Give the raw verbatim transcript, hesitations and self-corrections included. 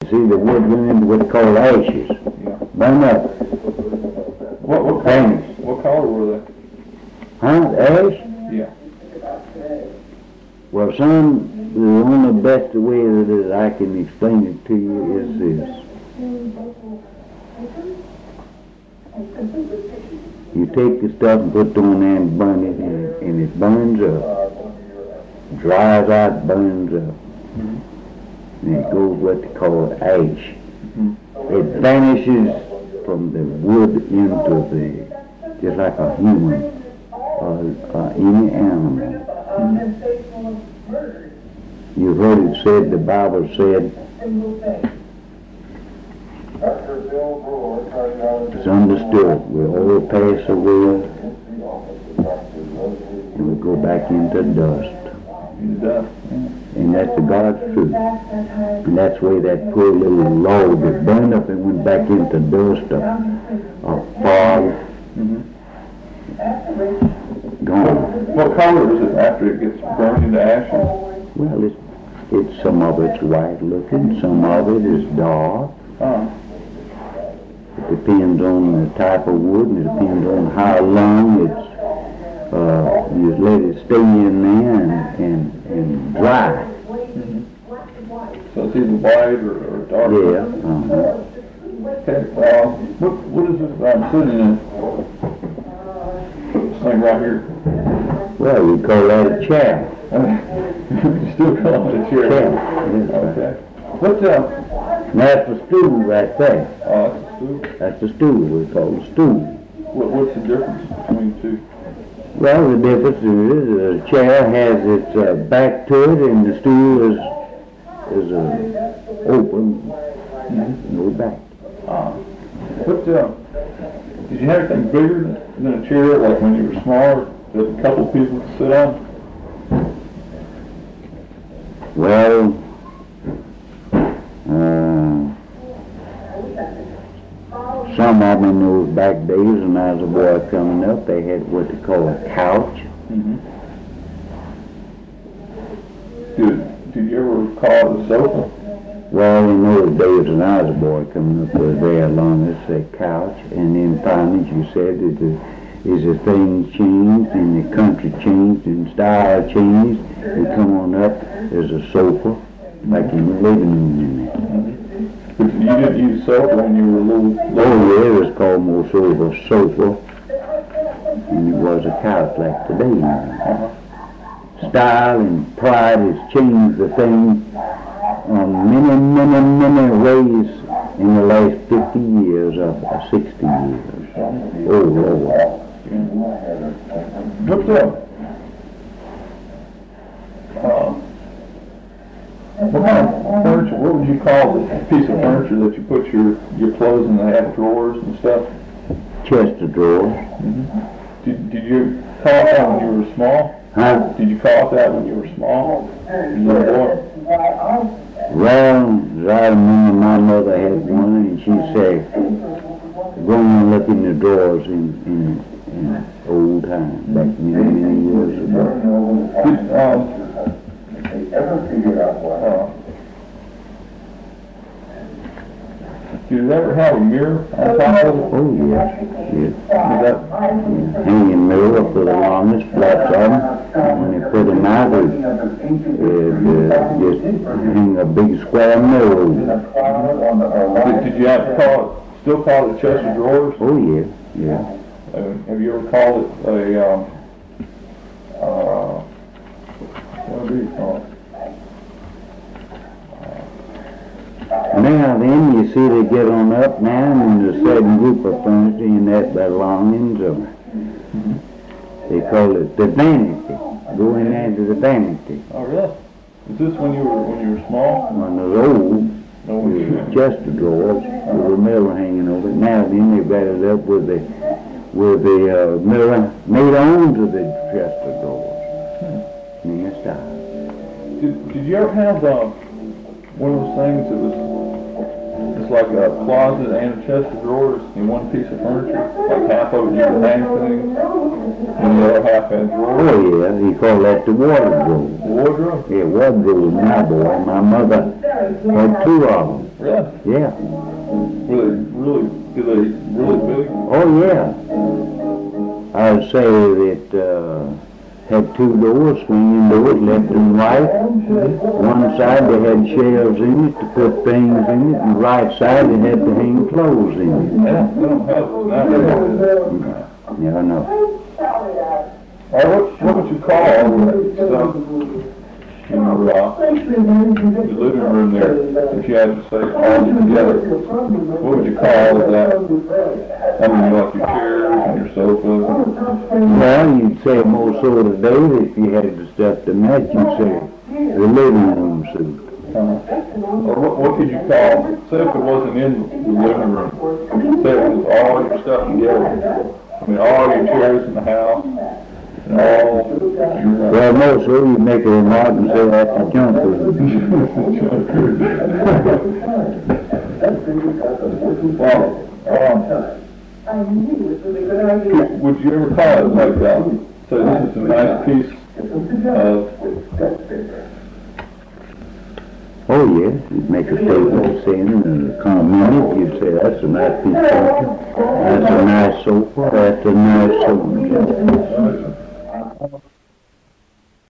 see the wood went into what's called ashes. Yeah. Burn up. What what color, what color were they? Huh? Ash? Yeah. Well, son, the only best way that I can explain it to you is this. You take the stuff and put it on there and burn it, and it, and it burns up. Dries out, burns up. Mm-hmm. And it goes what they call ash. Mm-hmm. It vanishes from the wood into the, just like a human or, or any animal. Mm-hmm. You've heard it said, the Bible said, it's understood, we all pass away and we go back into dust. And that's the God's truth. And that's the way that poor little log that burned up and went back into dust of, of fog. Mm-hmm. Gone. What color is it after it gets burned into ashes? Well, it's, it's some of it's white looking, some of it is dark. Oh. It depends on the type of wood, and it depends on how long it's, uh, you let it stay in there and, and, and dry. Mm-hmm. So it's either white or, or dark? Yeah. Uh-huh. Okay, uh, what, what is this I'm sitting in? This thing right here. Well, we call that a chair. You still call it a chair? Chair, yes. Okay. What's uh? That's the stool right there. Oh, that's a stool? That's the stool. We call it a stool. What, what's the difference between the two? Well, the difference is the chair has its uh, back to it, and the stool is is uh, open, mm-hmm. no back. Ah. What uh? Did you have anything bigger than a chair, like when you were smaller, that a couple people could sit on? Well, uh, some of them in those back days when I was a boy coming up, they had what they call a couch. Mm-hmm. Did, did you ever call it a sofa? Well, in those days when I was a boy coming up, was very long as a couch, and then finally, as you said, it is, is the things changed, and the country changed, and style changed. They come on up as a sofa, like in the living room in there. Mm-hmm. But you didn't use sofa when you were a little, little... Oh yeah, it was called more so of a sofa, and it was a couch like today. Uh-huh. Style and pride has changed the thing on many, many, many ways in the last fifty years or sixty years. Oh Lord. What's up? Uh, what kind of furniture, what would you call the piece of furniture that you put your, your clothes in? They have drawers and stuff? Chest of drawers. Mm-hmm. Did, did you call it that when you were small? Huh? Did you call it that when you were small? Little boy? Well, as I remember, my mother had one, and she said, go and look in the drawers in, in, in old times, back many, many years ago. Did, um, uh, did it ever have a mirror on top of it? Oh, yes, yes. Did that, Yeah. Hanging mirror for the longest, flaps on them. When they put them out, they uh, uh, just hang a big square mirror over it. did, did you have to call it, still call it chest of drawers? Oh, yeah, yeah. Uh, have you ever called it a, um, uh, what do you call it? Now then, you see they get on up now, and there's a certain group of furniture in that belongings of, they call it the vanity. Go in there to the vanity. Oh, really? Is this when you were, when you were small? When it was old, No, it was chest of drawers with a mirror hanging over it. Now then, they've got it up with the, with the uh, mirror made onto the chest of drawers. Hmm. Yeah, style. Did, did you ever have, uh, one of those things that was, it's like a closet and a chest of drawers in one piece of furniture? Like half of it you could hang things, and the other half had drawers? Oh yeah, he called that the wardrobe. The wardrobe? Yeah, wardrobe, my boy. My mother had two of them. Really? Yeah. Really, really, do they really big? Oh, yeah. I would say that, uh, had two doors, swinging doors, left and right. One side they had shelves in it to put things in it, and the right side they had to hang clothes in it. Yeah, they don't have that. Yeah, I know. Or what, what would you call all that stuff in your, uh, your living room there, if you had to say all together? What would you call that? I mean, like your chairs and your sofas. Well, you'd say most so today, if you had the stuff to match, you'd say the living room suit. Uh, or what, what could you call, say if it wasn't in the living room, say it was all your stuff together. I mean, all your chairs in the house, and all your... Well, most so you make a remark and say that's a junk room. Well, um, would you ever call it like that? So this is a nice piece of... Oh, yes, you'd make a statement saying, uh, comment it, you'd say that's a nice piece of furniture, that's a nice sofa, that's a nice sofa.